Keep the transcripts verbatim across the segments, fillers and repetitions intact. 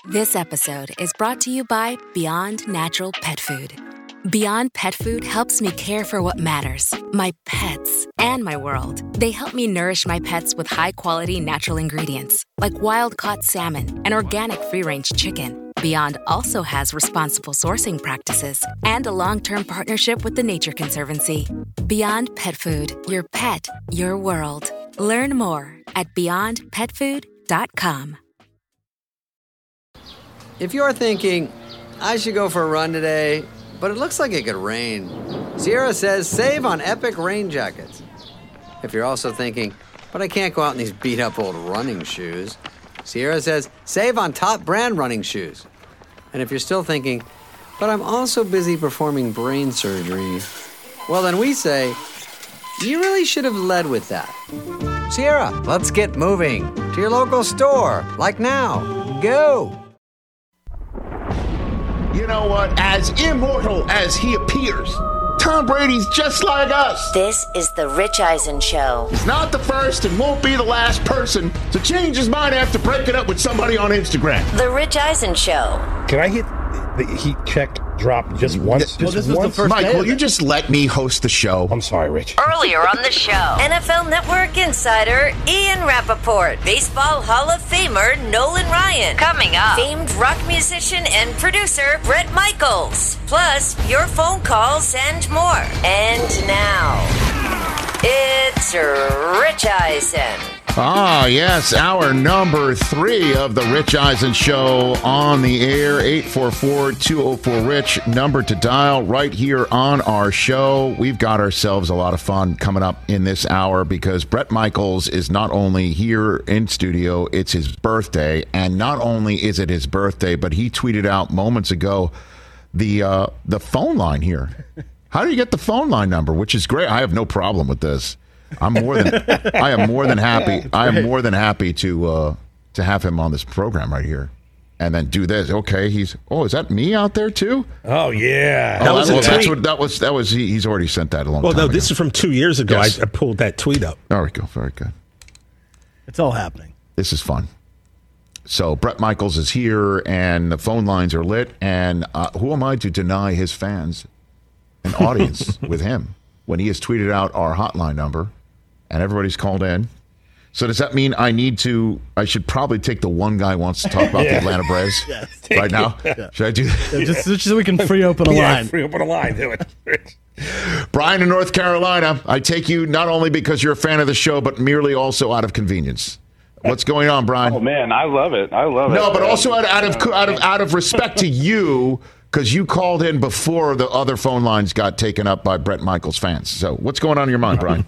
This episode is brought to you by Beyond Natural Pet Food. Beyond Pet Food helps me care for what matters, my pets, and my world. They help me nourish my pets with high-quality natural ingredients, like wild-caught salmon and organic free-range chicken. Beyond also has responsible sourcing practices and a long-term partnership with the Nature Conservancy. Beyond Pet Food, your pet, your world. Learn more at beyond pet food dot com. If you're thinking, I should go for a run today, but it looks like it could rain, Sierra says save on epic rain jackets. If you're also thinking, but I can't go out in these beat-up old running shoes, Sierra says save on top brand running shoes. And if you're still thinking, but I'm also busy performing brain surgery, well then we say, you really should have led with that. Sierra, let's get moving to your local store, like now. Go! You know what? As immortal as he appears, Tom Brady's just like us. This is the Rich Eisen Show. He's not the first and won't be the last person to change his mind after breaking up with somebody on Instagram. The Rich Eisen Show. Can I hit the heat check drop just once? Well, just this once? is the first Mike, will you just let me host the show? I'm sorry, Rich. Earlier on the show, N F L Network insider Ian Rappaport, Baseball Hall of Famer Nolan Ryan. Coming up, famed rock musician and producer Bret Michaels. Plus, your phone calls and more. And now, it's Rich Eisen. Ah, yes, hour number three of the Rich Eisen Show on the air. eight four four, two oh four, RICH, number to dial right here on our show. We've got ourselves a lot of fun coming up in this hour because Bret Michaels is not only here in studio, it's his birthday. And not only is it his birthday, but he tweeted out moments ago the uh, the phone line here. How do you get the phone line number? Which is great. I have no problem with this. I'm more than I am more than happy. I am more than happy to uh, to have him on this program right here, and then do this. Okay, he's oh, is that me out there too? Oh yeah, oh, that was well, a that's tweet. what that was. That was he, he's already sent that a long well, time no, ago. this is from two years ago. Yes. I, I pulled that tweet up. There we go. Very good. It's all happening. This is fun. So Bret Michaels is here, and the phone lines are lit. And uh, who am I to deny his fans an audience with him when he has tweeted out our hotline number? And everybody's called in. So does that mean I need to, I should probably take the one guy who wants to talk about yeah. the Atlanta Braves yes. right now? Yeah. Should I do that? Yeah, just, just so we can free open a yeah, line. free open a line. Do it. Brian in North Carolina, I take you not only because you're a fan of the show, but merely also out of convenience. What's going on, Brian? Oh, man, I love it. I love no, it. No, but also out, out, of, out, of, out of respect to you, because you called in before the other phone lines got taken up by Bret Michaels fans. So what's going on in your mind, Brian?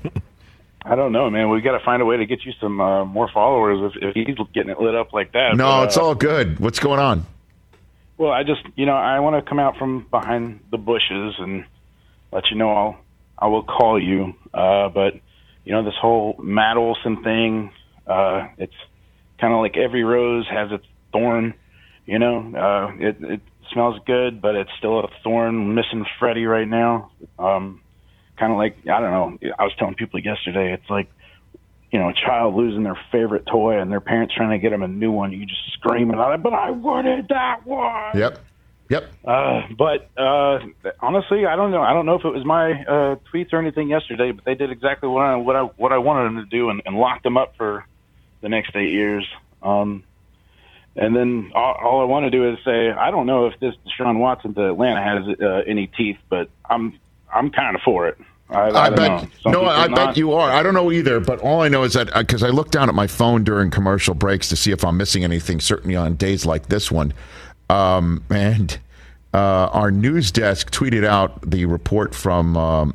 I don't know, man. We've got to find a way to get you some uh, more followers if, if he's getting it lit up like that. No, but, uh, it's all good. What's going on? Well, I just, you know, I want to come out from behind the bushes and let you know I'll, I will call you. Uh, but, you know, this whole Matt Olson thing, uh, it's kind of like every rose has its thorn, you know. Uh, it, it smells good, but it's still a thorn. Missing Freddie right now. Um Kind of like, I don't know, I was telling people yesterday, it's like, you know, a child losing their favorite toy and their parents trying to get them a new one. You just screaming at it, but I wanted that one. Yep. Yep. Uh, but uh, honestly, I don't know. I don't know if it was my uh, tweets or anything yesterday, but they did exactly what I what I, what I wanted them to do and, and locked them up for the next eight years. Um, and then all, all I want to do is say, I don't know if this Deshaun Watson to Atlanta has uh, any teeth, but I'm I'm kind of for it. I, I, I bet. No, I not. bet you are. I don't know either, but all I know is that because I look down at my phone during commercial breaks to see if I'm missing anything. Certainly on days like this one, um, and uh, our news desk tweeted out the report from um,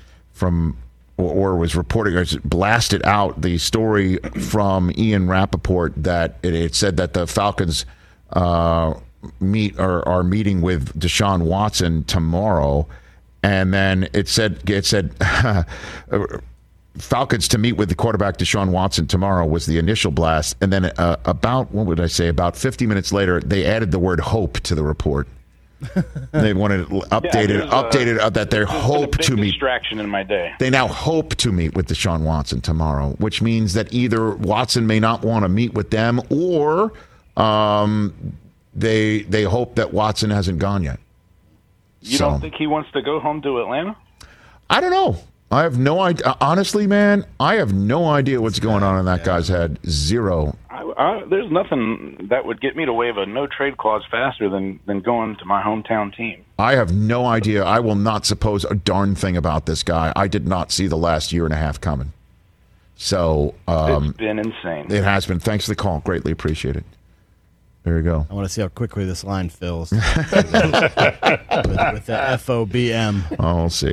from or, or was reporting or blasted out the story from Ian Rappaport that it, it said that the Falcons uh, meet or are meeting with Deshaun Watson tomorrow. And then it said it said Falcons to meet with the quarterback Deshaun Watson tomorrow was the initial blast. And then uh, about, what would I say, about fifty minutes later, they added the word hope to the report. They wanted it updated, yeah, updated uh, that they hope to meet. Distraction in my day. They now hope to meet with Deshaun Watson tomorrow, which means that either Watson may not want to meet with them or um, they they hope that Watson hasn't gone yet. You So- don't think he wants to go home to Atlanta? I don't know. I have no idea. Honestly, man, I have no idea what's going on in that guy's head. Zero. I, I, there's nothing that would get me to waive a no-trade clause faster than, than going to my hometown team. I have no idea. I will not suppose a darn thing about this guy. I did not see the last year and a half coming. So um, It's been insane. it has been. Thanks for the call. Greatly appreciate it. There you go. I want to see how quickly this line fills with, with the F O B M. Oh, we'll see.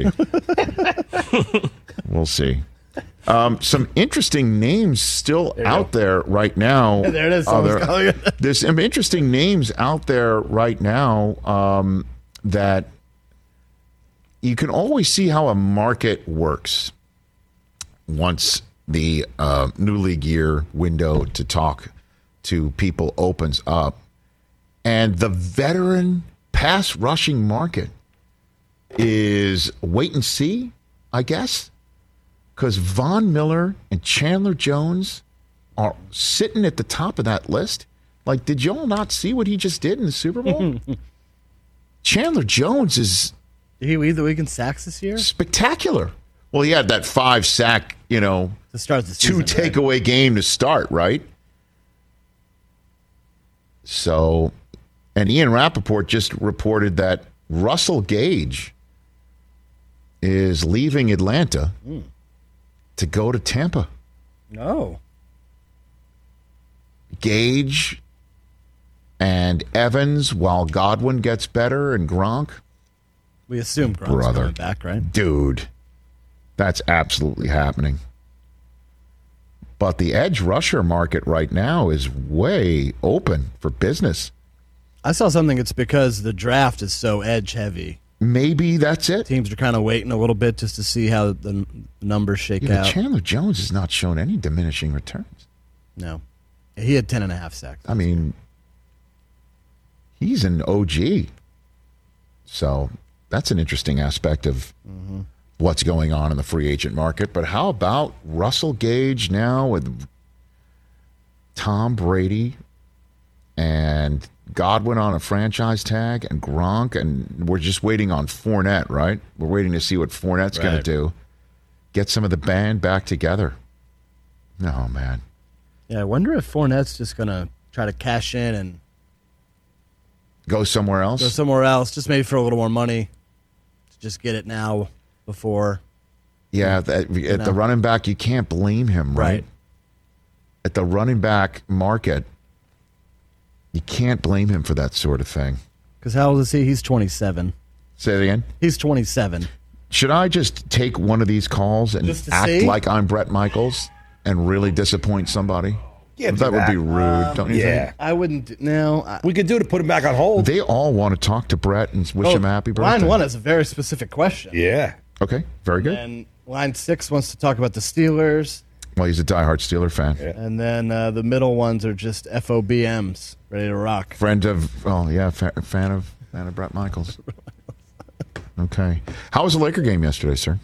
We'll see. Um, some interesting names still out there right now. There it is. Uh, Someone's there- calling it. there's some interesting names out there right now um, that you can always see how a market works once the uh, new league year window to talk to people opens up. And the veteran pass rushing market is wait and see, I guess, because Von Miller and Chandler Jones are sitting at the top of that list. Like, did y'all not see what he just did in the Super Bowl? Chandler Jones is Did he lead the league in sacks this year? spectacular. Well, he had that five sack, you know, To start the two season. right? takeaway game to start, right? So, and Ian Rappaport just reported that Russell Gage is leaving Atlanta to go to Tampa. No. Gage and Evans, while Godwin gets better, and Gronk, We assume Gronk's Brother. coming back, right? dude, that's absolutely happening. But the edge rusher market right now is way open for business. I saw something. It's because the draft is so edge heavy. Maybe that's it. Teams are kind of waiting a little bit just to see how the n- numbers shake Yeah, but out. Chandler Jones has not shown any diminishing returns. No. He had ten and a half sacks. I mean, he's an O G. So that's an interesting aspect of what's going on in the free agent market. But how about Russell Gage now with Tom Brady and Godwin on a franchise tag and Gronk, and we're just waiting on Fournette, right? We're waiting to see what Fournette's going to Right. do. Get some of the band back together. No, man. Yeah, I wonder if Fournette's just going to try to cash in and Go somewhere else. go somewhere else, just maybe for a little more money. Just get it now before. Yeah, that, at the No. running back, you can't blame him, right? Right. At the running back market, you can't blame him for that sort of thing. Because how old is he? He's twenty-seven. Say it again. He's twenty-seven. Should I just take one of these calls and Just to act see? like I'm Brett Michaels and really disappoint somebody? Yeah, that do would that. be rude, don't you Yeah. think? I wouldn't. do- No. I, We could do to put him back on hold. They all want to talk to Brett and wish him a happy birthday. Line one is a very specific question. Yeah. Okay, very good. And line six wants to talk about the Steelers. Well, he's a diehard Steeler fan. And then uh, the middle ones are just F O B Ms, ready to rock. Friend of, oh yeah, fa- fan of fan of Brett Michaels. Okay. How was the Laker game yesterday, sir?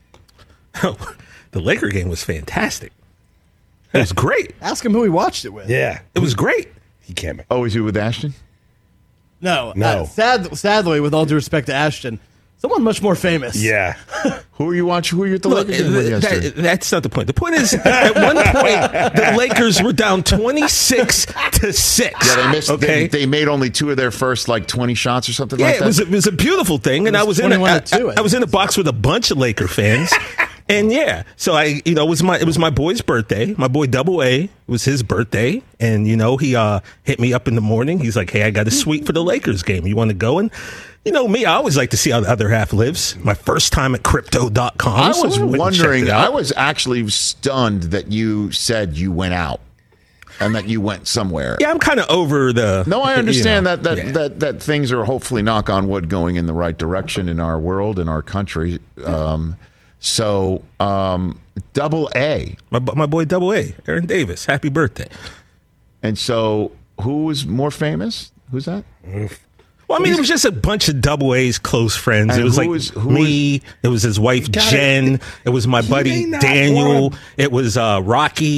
The Laker game was fantastic. It was great. Ask him who he watched it with. Yeah. It was great. He can't make Oh, was he with Ashton? No. No. Uh, sad, sadly, with all due respect to Ashton, someone much more famous. Yeah. Who are you watching? Who are you at the Look, Laker game with th- yesterday? that, that's not the point. The point is, at one point, the Lakers were down twenty-six to six. Yeah, they missed. Okay. They, they made only two of their first like twenty shots or something Yeah, like it that. was it was a beautiful thing, and It I was was in a, twenty-one I, to two, I I was think. in a box with a bunch of Laker fans, and yeah, so I you know it was my it was my boy's birthday. My boy Double A, it was his birthday, and you know he uh, hit me up in the morning. He's like, "Hey, I got a suite for the Lakers game. You want to go?" And you know me, I always like to see how the other half lives. My first time at crypto dot com. I so was went and checked wondering. it out. I was actually stunned that you said you went out and that you went somewhere. Yeah, I'm kind of over the. No, I you understand know, that that, yeah. that that things are hopefully, knock on wood, going in the right direction in our world, in our country. Um, so, um, Double A, My, my boy Double A, Aaron Davis, happy birthday. and so who was more famous? Who's that? Well, I mean, it was just a bunch of Double A's close friends. And It was who like was- who me. It was his wife gotta- Jen. It was my buddy may not Daniel. wanna- It was uh, Rocky.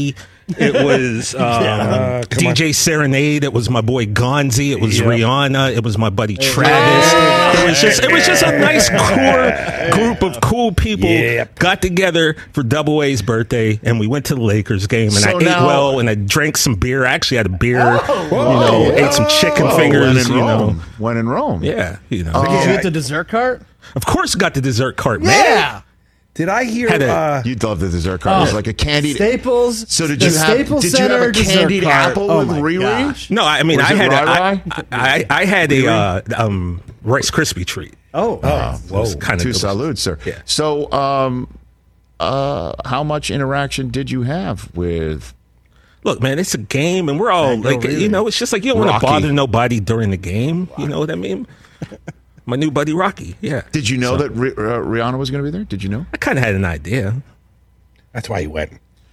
It was um, Uh, come D on. J Serenade. It was my boy Gonzi. It was Rihanna. It was my buddy Travis. It was just it was just a nice core group of cool people Yep. got together for Double A's birthday, and we went to the Lakers game. And So I ate now- well, and I drank some beer. I actually had a beer. Oh, you know, ate some chicken Whoa, fingers. when in You know, Rome. When in Rome. yeah, you know. Did you Yeah. get the dessert cart? Of course, got the dessert cart, man. Yeah. Did I hear? Had a- uh, You'd love the dessert cart. It was like a candied. Staples. So did the you have? Staples Did you have Center a dessert candied cart. apple Oh with my Riri? gosh. No, I mean Was I it had a, I, Rai-Rai? I, I had a uh, um, Rice Krispie treat. Oh, oh, It was whoa. kind To of salute, sir. Yeah. So, um, uh, how much interaction did you have with? Look, man, it's a game, and we're all Mango like, Riri. you know, it's just like you don't want Rocky. to bother nobody during the game. You know what I mean? My new buddy Rocky. Yeah. Did you know that Ri- uh, Rihanna was going to be there? Did you know? I kind of had an idea. That's why he went.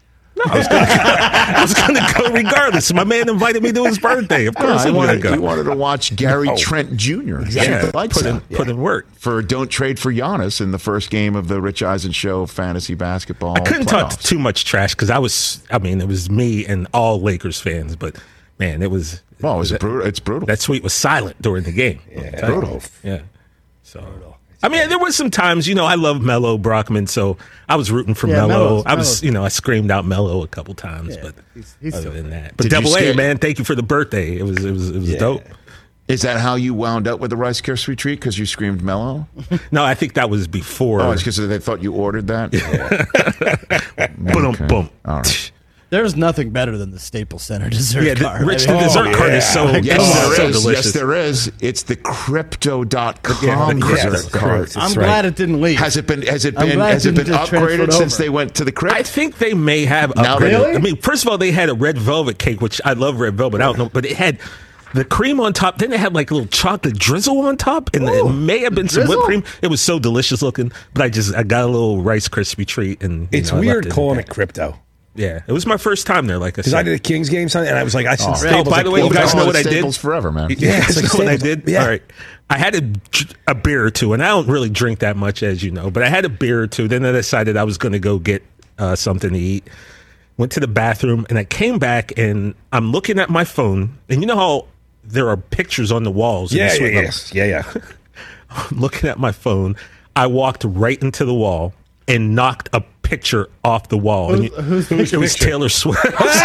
I was going to go regardless. My man invited me to his birthday. Of course, I I'm wanted, going you to go. wanted to watch Gary No. Trent Junior Yeah, Shoot the lights put in, out. put in work. For Don't Trade for Giannis in the first game of the Rich Eisen Show fantasy basketball. I couldn't talk playoffs. too much trash because I was, I mean, it was me and all Lakers fans, but man, it was. Well, it was that, brutal. It's brutal. that suite was silent during the game. Yeah, brutal. Yeah. So, I mean, there was some times, you know, I love Mello Brockman, so I was rooting for Yeah, Mello. Melo's- I was, Melo's- you know, I screamed out Mello a couple times, but he's- he's other so than that, but Did you Double A, scare- man, thank you for the birthday. It was, it was, it was Yeah. dope. Is that how you wound up with the Rice Krispie treat? Because you screamed mellow? No, I think that was before. Oh, it's because they thought you ordered that? boom, Okay. boom. All right. there's nothing better than the Staples Center dessert Yeah, the, cart. Rich, I the mean, dessert oh, cart is yeah. so, Yes, oh, there so is. delicious. Yes, there is. It's the crypto dot com Yeah, yeah, dessert the cart. cart. I'm That's glad right. it didn't leave. Has it been? Has it I'm been? glad Has it it been didn't just transfer upgraded it since over. they went to the crypt? I think they may have Now upgraded. they- I mean, first of all, they had a red velvet cake, which I love red velvet. I don't know, but it had the cream on top. Then they had like a little chocolate drizzle on top, and it may have been some drizzle? whipped cream. It was so delicious looking. But I just I got a little Rice Krispie treat, and you It's know, I left weird in calling there. it crypto. Yeah, it was my first time there. Like I Because said, I did a Kings game Sunday, and I was like, I said, Oh, Staples, by like, the way, you well, guys Oh, know what I it's did? Staples forever, man. Yeah, it's you like know what I Staples. did? Yeah. All right. I had a, a beer or two, and I don't really drink that much, as you know, but I had a beer or two. Then I decided I was going to go get uh, something to eat. Went to the bathroom, and I came back, and I'm looking at my phone. And you know how there are pictures on the walls? in the Yeah, yeah, suite level? yes. yeah, yeah. I'm looking at my phone. I walked right into the wall and knocked a picture off the wall. And you- who's it was picture? Taylor Swift.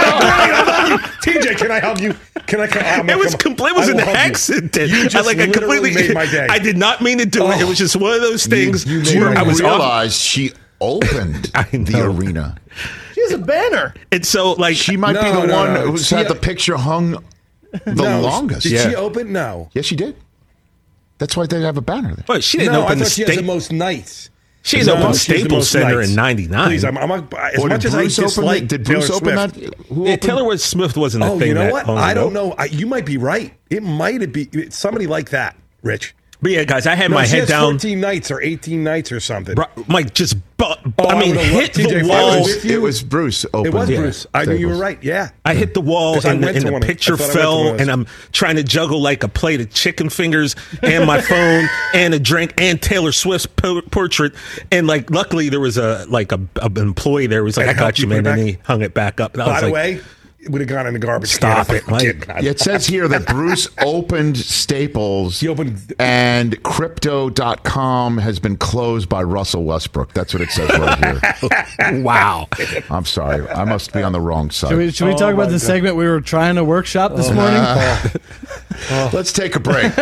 T J, can I help you? Can I? Can, I'm It was come- complete. It was I an will help you. accident. You I just like I literally completely made my day. I did not mean to do it. It Oh. was just one of those things. you made where my I was day. off, realized she opened I the know. arena. She has a banner. and so like She might be No, the no, one no. who's She- had the picture hung the No, longest. Did Yeah. she open? No. Yes, she did. That's why they have a banner there. Wait, she didn't No, I open the thought she has the state. most nights. She has No, opened she's the Staples most Center nights. in ninety-nine. Please, I'm, I'm, as Or much did as I Bruce open dislike that? Did Bruce Taylor open Swift, that? Who yeah, opened? Taylor Swift wasn't a Oh, thing. you know that what? long I ago. don't know. I, you might be right. It might be it's somebody like that, Rich. But yeah, guys, I had No, my she head has down. fourteen nights or eighteen nights or something. Bro- Mike just, bu- Oh, I I mean, would've hit loved- T J, the if I wall. was with you- It was Bruce opened. It was Yeah. Bruce. I knew you were Staples. right. Yeah. I hit the wall 'Cause I and, the, went and to the one of- picture I thought I went to one fell, of those. and I'm trying to juggle like a plate of chicken fingers and my phone and a drink and Taylor Swift's po- portrait. And like, luckily there was a like a, a employee there who was like, I "I got helped you, you put man," it and back? he hung it back up. And I By was the like, way, it would have gone in the garbage Stop can. it, if I Mike. did not. Yeah, it says here that Bruce opened Staples He opened- and crypto dot com has been closed by Russell Westbrook. That's what it says right here. "Wow." I'm sorry. I must be on the wrong side. Should we, should we Oh talk my about the God. segment we were trying to workshop this morning? Let's take a break.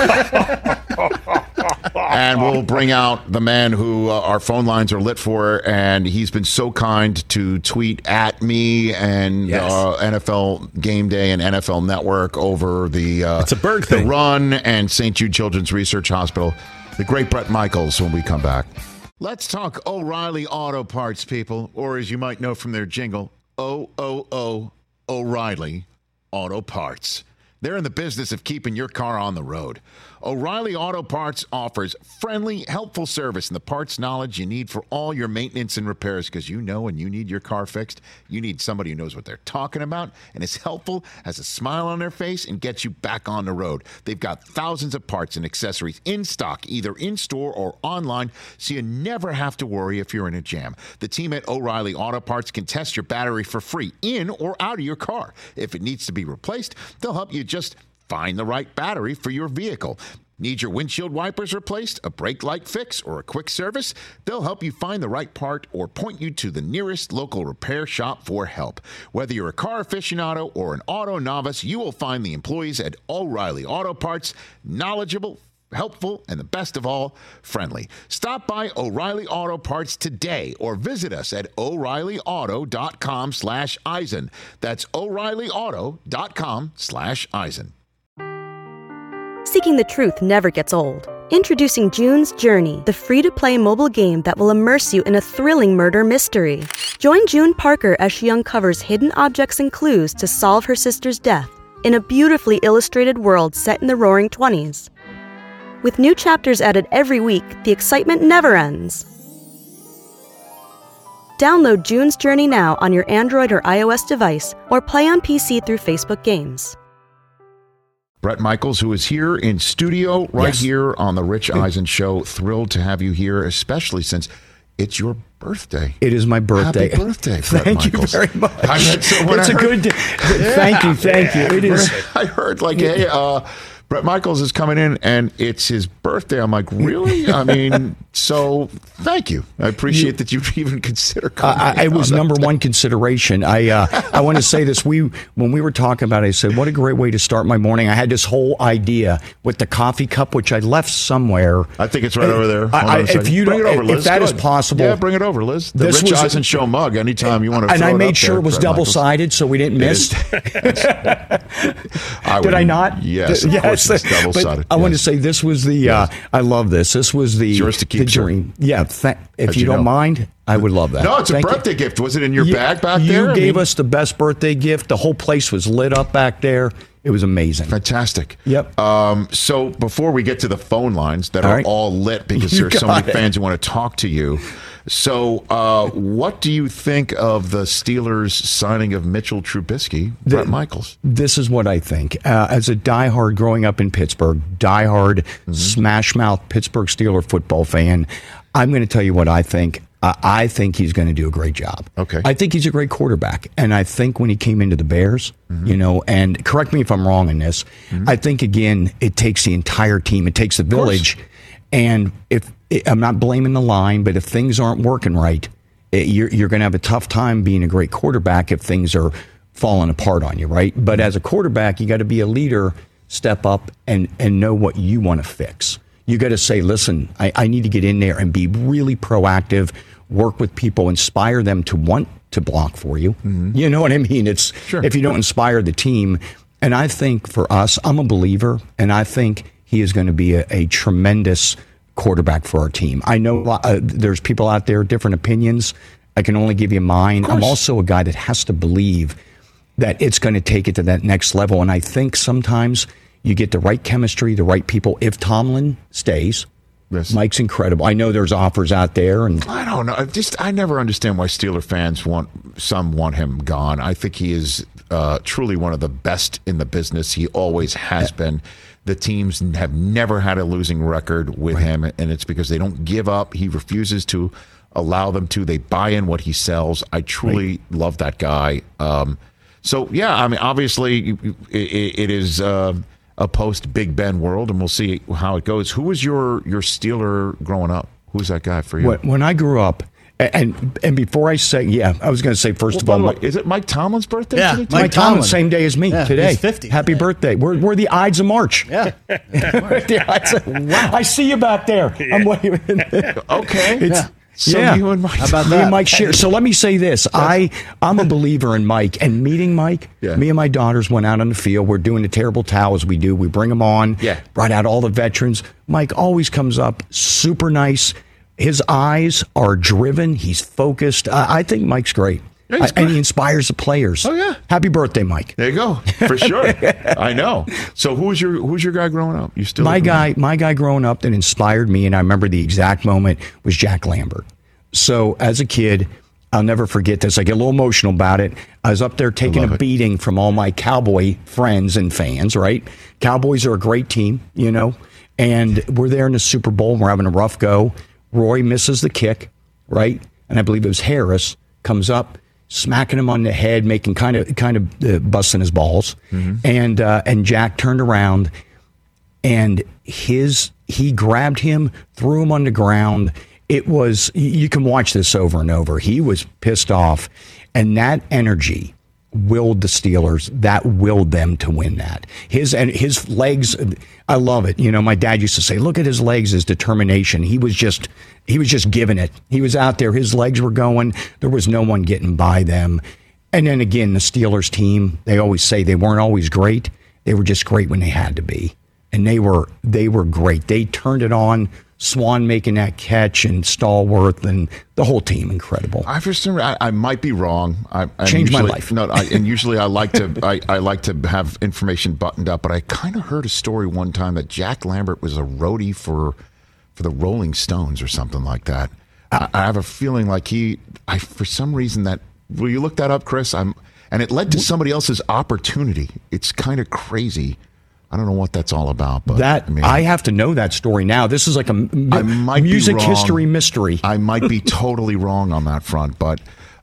And we'll bring out the man who uh, our phone lines are lit for, and he's been so kind to tweet at me and Yes. uh, N F L Game Day and N F L Network over the uh, It's a Berg the thing. run and Saint Jude Children's Research Hospital. The great Brett Michaels when we come back. Let's talk O'Reilly Auto Parts, people, or as you might know from their jingle, O O O O'Reilly Auto Parts. They're in the business of keeping your car on the road. O'Reilly Auto Parts offers friendly, helpful service and the parts knowledge you need for all your maintenance and repairs, because you know when you need your car fixed, you need somebody who knows what they're talking about and is helpful, has a smile on their face, and gets you back on the road. They've got thousands of parts and accessories in stock, either in-store or online, so you never have to worry if you're in a jam. The team at O'Reilly Auto Parts can test your battery for free in or out of your car. If it needs to be replaced, they'll help you just find the right battery for your vehicle. Need your windshield wipers replaced, a brake light fix, or a quick service? They'll help you find the right part or point you to the nearest local repair shop for help. Whether you're a car aficionado or an auto novice, you will find the employees at O'Reilly Auto Parts knowledgeable, helpful, and the best of all, friendly. Stop by O'Reilly Auto Parts today or visit us at O'Reillyauto.com slash Eisen. That's O'Reillyauto.com slash Eisen. Seeking the truth never gets old. Introducing June's Journey, the free-to-play mobile game that will immerse you in a thrilling murder mystery. Join June Parker as she uncovers hidden objects and clues to solve her sister's death in a beautifully illustrated world set in the Roaring Twenties. With new chapters added every week, the excitement never ends. Download June's Journey now on your Android or iOS device, or play on P C through Facebook Games. Bret Michaels, who is here in studio right Yes. here on the Rich Eisen Show. Thrilled to have you here, especially since it's your birthday. It is my birthday. Happy birthday, Bret Thank Michaels. you very much. I mean, so when it's I a heard- good day. Thank you, thank you. It is. I heard like, hey, uh, Bret Michaels is coming in and it's his birthday. I'm like, really? I mean, so thank you. I appreciate that you even consider coming. Uh, I, it in was on number that one consideration. I uh, I want to say this. We when we were talking about it, I said, "What a great way to start my morning." I had this whole idea with the coffee cup, which I left somewhere. I think it's right over there. Hold I, on a I, if second. you bring don't, it over, Liz. if that Go is ahead. possible, Yeah, bring it over, Liz. The This Rich was- Eisen Show mug. Anytime you want to. and throw I it made up sure there, it was Bret double Michaels. sided, so we didn't It miss. is. I Did would- I not? Yes, of yes. course it's But double-sided. I want to Yes. say this was the. Uh, I love this. This was the. It's yours to keep, the sir. dream. Yeah. Th- if How'd you, you don't know? mind, I would love that. No, it's a Thank you. birthday gift. Was it in your You- bag back you there? I gave mean- us the best birthday gift. The whole place was lit up back there. It was amazing. Fantastic. Yep. Um, so before we get to the phone lines that All are right. all lit because You there's so many got it. fans who want to talk to you. So uh, what do you think of the Steelers signing of Mitchell Trubisky, Bret Michaels? This is what I think. Uh, as a diehard growing up in Pittsburgh, diehard Mm-hmm. smash mouth Pittsburgh Steeler football fan, I'm going to tell you what I think. Uh, I think he's going to do a great job. Okay. I think he's a great quarterback. And I think when he came into the Bears, Mm-hmm. you know, and correct me if I'm wrong in this, I think, again, it takes the entire team, it takes the village. And if I'm not blaming the line, but if things aren't working right, it, you're, you're going to have a tough time being a great quarterback if things are falling apart on you, right? But as a quarterback, you got to be a leader, step up, and, and know what you want to fix. You got to say, listen, I, I need to get in there and be really proactive, work with people, inspire them to want to block for you. You know what I mean? It's Sure. if you don't inspire the team. And I think for us, I'm a believer, and I think he is going to be a, a tremendous quarterback for our team. I know uh, there's people out there, different opinions. I can only give you mine. I'm also a guy that has to believe that it's going to take it to that next level. And I think sometimes you get the right chemistry, the right people. If Tomlin stays, Yes. Mike's incredible. I know there's offers out there, and I don't know. I Just I never understand why Steeler fans want some want him gone. I think he is uh, truly one of the best in the business. He always has been. The teams have never had a losing record with him, and it's because they don't give up. He refuses to allow them to. They buy in what he sells. I truly love that guy. Um, so yeah, I mean, obviously it, it is. Uh, a post Big Ben world, and we'll see how it goes. Who was your your Steeler growing up? Who's that guy for you? when, when I grew up, and and before I say, yeah, I was going to say first of Well, all, by the way, is it Mike Tomlin's birthday? Yeah, today? Mike, Mike Tomlin, Tomlin. same day as me Yeah, today. he's fifty. Happy birthday. We're, we're the Ides of March. Yeah. The Ides of- I see you back there. I'm waving. Okay. It's- So yeah. you and Mike. How about Me that? and Mike share. So let me say this. I, I'm a believer in Mike. And meeting Mike, Yeah. me and my daughters went out on the field. We're doing the terrible towels we do. We bring them on. Yeah. Brought out all the veterans. Mike always comes up super nice. His eyes are driven. He's focused. I, I think Mike's great. Yeah, he's I, and good. he inspires the players. Oh, yeah. Happy birthday, Mike. There you go. For sure. I know. So who was your who was your guy growing up? You still My agree? guy, my guy growing up that inspired me, and I remember the exact moment, was Jack Lambert. So as a kid, I'll never forget this. I get a little emotional about it. I was up there taking a it. beating from all my Cowboy friends and fans, right? Cowboys are a great team, you know, and we're there in the Super Bowl. And we're having a rough go. Roy misses the kick, right? And I believe it was Harris comes up, smacking him on the head, making kind of kind of uh, busting his balls. Mm-hmm. And uh, and Jack turned around, and his he grabbed him, threw him on the ground. It was, you can watch this over and over. He was pissed off, and that energy willed the Steelers. That willed them to win that. His and his legs, I love it. You know, my dad used to say, "Look at his legs, his determination." He was just, he was just giving it. He was out there. His legs were going. There was no one getting by them. And then again, the Steelers team. They always say they weren't always great. They were just great when they had to be, and they were they were great. They turned it on. Swan making that catch and Stallworth and the whole team, incredible. I for some I, I might be wrong. I, I Changed my usually- life. No, I, and usually I like to I, I like to have information buttoned up, but I kind of heard a story one time that Jack Lambert was a roadie for for the Rolling Stones or something like that. I, I have a feeling like he, I for some reason that. Will you look that up, Chris? I'm, and it led to somebody else's opportunity. It's kind of crazy. I don't know what that's all about, but That I, mean, I have to know that story now. This is like a m- I might music be wrong. history mystery. I might be totally wrong on that front, but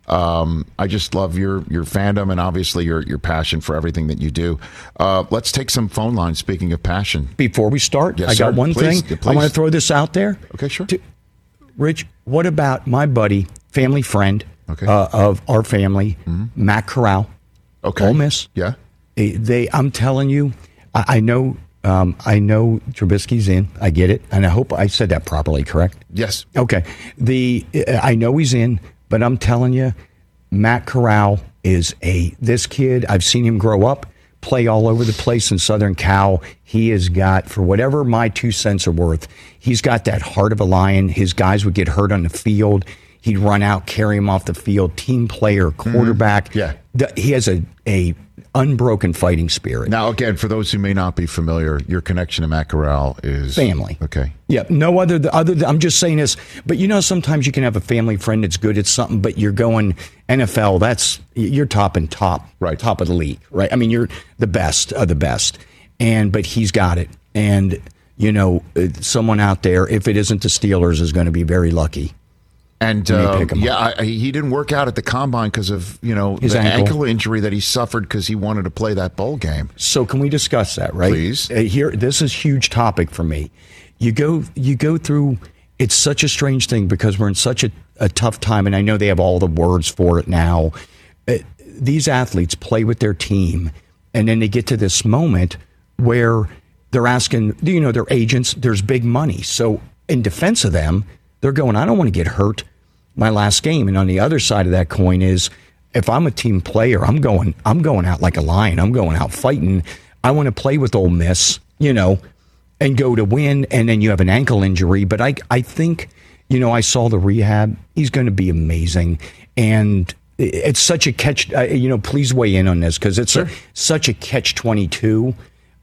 um, I just love your your fandom and obviously your your passion for everything that you do. Uh, let's take some phone lines. Speaking of passion, Before we start, Yes, I got sir. one Please. thing. Yeah, I want please. to throw this out there. Okay, sure. To- Rich, what about my buddy, family friend Okay. uh, of our family, Matt Corral? Okay. Ole Miss. Yeah. They, they I'm telling you, I, I know, um, I know Trubisky's in. I get it, and I hope I said that properly. Correct? Yes. Okay. The I know he's in, but I'm telling you, Matt Corral is a this kid. I've seen him grow up, play all over the place in Southern Cal. He has got, for whatever my two cents are worth, he's got that heart of a lion. His guys would get hurt on the field. He'd run out, carry him off the field. Team player, quarterback. Yeah. The- he has a a unbroken fighting spirit. Now, again, for those who may not be familiar, your connection to Matt Corral is Family. Okay. Yeah, no other other. Than, I'm just saying this, but you know, sometimes you can have a family friend that's good at something, but you're going N F L. That's you're top and top, Right. top of the league, right? I mean, you're the best of the best, and but he's got it, and you know, uh, someone out there, if it isn't the Steelers, is going to be very lucky. And Let me uh, pick him yeah, I, I- he didn't work out at the combine because of you know His the ankle. ankle. injury that he suffered because he wanted to play that bowl game. So can we discuss that, right? Please. Uh, here, this is huge topic for me. You go, you go through. It's such a strange thing because we're in such a, a tough time, and I know they have all the words for it now. Uh, these athletes play with their team, and then they get to this moment where they're asking, you know, their agents. There's big money, so in defense of them, they're going, I don't want to get hurt my last game. And on the other side of that coin is, if I'm a team player, I'm going, I'm going out like a lion. I'm going out fighting. I want to play with Ole Miss, you know, and go to win. And then you have an ankle injury. But I, I think, you know, I saw the rehab. He's going to be amazing. And it's such a catch, uh, you know, please weigh in on this because it's a, such a catch twenty-two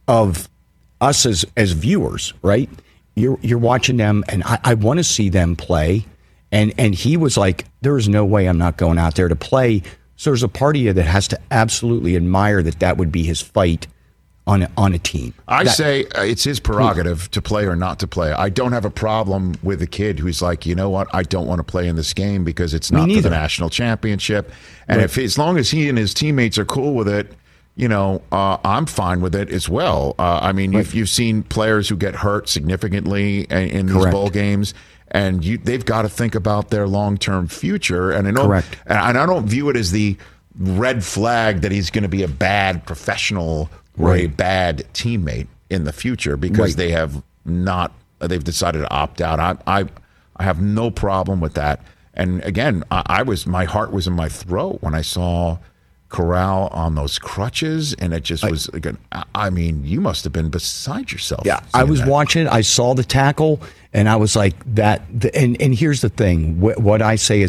of us as, as viewers, right? You're, you're watching them and I, I want to see them play. And and he was like, there's no way I'm not going out there to play. So there's a part of you that has to absolutely admire that that would be his fight on a, on a team. I That- say uh, it's his prerogative to play or not to play. I don't have a problem with a kid who's like, you know what, I don't want to play in this game because it's Me not for neither. the national championship. And Right. if as long as he and his teammates are cool with it, you know, uh, I'm fine with it as well. Uh, I mean, you've, you've seen players who get hurt significantly in, in these Correct. bowl games. And you, they've got to think about their long-term future. And I know, Correct. and I don't view it as the red flag that he's going to be a bad professional or a Right. bad teammate in the future because Right. they have not. They've decided to opt out. I, I, I have no problem with that. And again, I, I was my heart was in my throat when I saw Corral on those crutches, and it just was. Like an, I mean, you must have been beside yourself. Yeah, I seeing was that. watching. I saw the tackle, and I was like, "That." The, and and here's the thing: what, what I say is,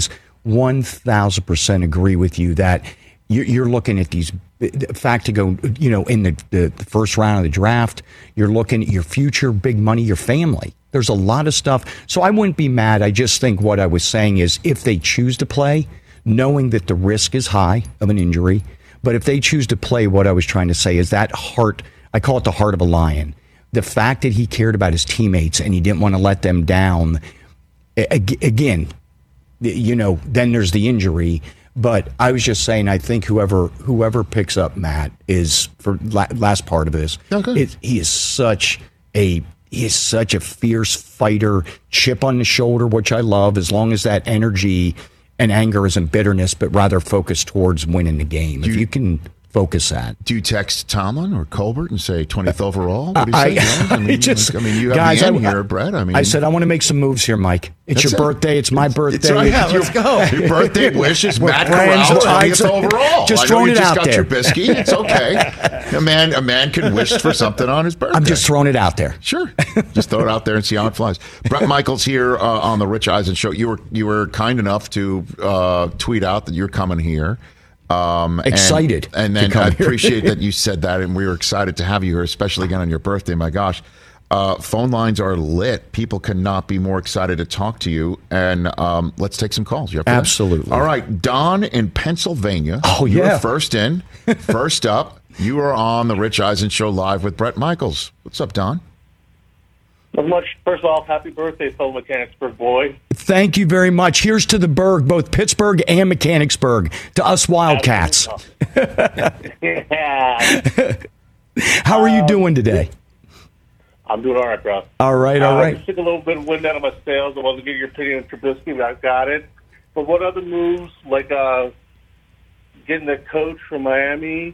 one thousand percent agree with you that you're, you're looking at these. The fact to go, you know, in the, the, the first round of the draft, you're looking at your future, big money, your family. There's a lot of stuff. So I wouldn't be mad. I just think what I was saying is if they choose to play, knowing that the risk is high of an injury, but if they choose to play, what I was trying to say is that heart, I call it the heart of a lion. The fact that he cared about his teammates and he didn't want to let them down, again, you know, then there's the injury. But I was just saying, I think whoever whoever picks up Matt is, for la- last part of this, okay. it, he is such a he is such a fierce fighter, chip on the shoulder, which I love, as long as that energy and anger isn't bitterness, but rather focused towards winning the game. Do if you, you can focus that. Do you text Tomlin or Colbert and say twentieth overall? What do you I, say? I, I, mean, just, like, I mean, you have guys, the end I, here, Brett. I mean, I said I want to make some moves here, Mike. It's your it. birthday. It's my birthday. It's right. Yeah, let's go. Your birthday wish is We're Matt friends. Corral, twentieth I, overall. Just I know throwing you it just out got there. your biscuit. It's okay. a man, a man can wish for something on his birthday. I'm just throwing it out there. Sure. Just throw it out there and see how it flies. Brett Michaels here uh, on the Rich Eisen Show. You were you were kind enough to uh, tweet out that you're coming here. Um, excited. And, and then I appreciate that you said that, and we were excited to have you here, especially again on your birthday. My gosh. Uh, phone lines are lit. People cannot be more excited to talk to you. And um, let's take some calls. You up for that? Absolutely. All right. Don in Pennsylvania. Oh, yeah. You're first in. First up, you are on the Rich Eisen Show live with Brett Michaels. What's up, Don? Not much. First off, happy birthday, fellow Mechanicsburg boy. Thank you very much. Here's to the Berg, both Pittsburgh and Mechanicsburg. To us Wildcats. Yeah. How are you doing today? I'm doing all right, bro. All right, all uh, right. I just took a little bit of wind out of my sails. I wasn't getting your opinion on Trubisky, but I got it. But what other moves, like uh, getting the coach from Miami,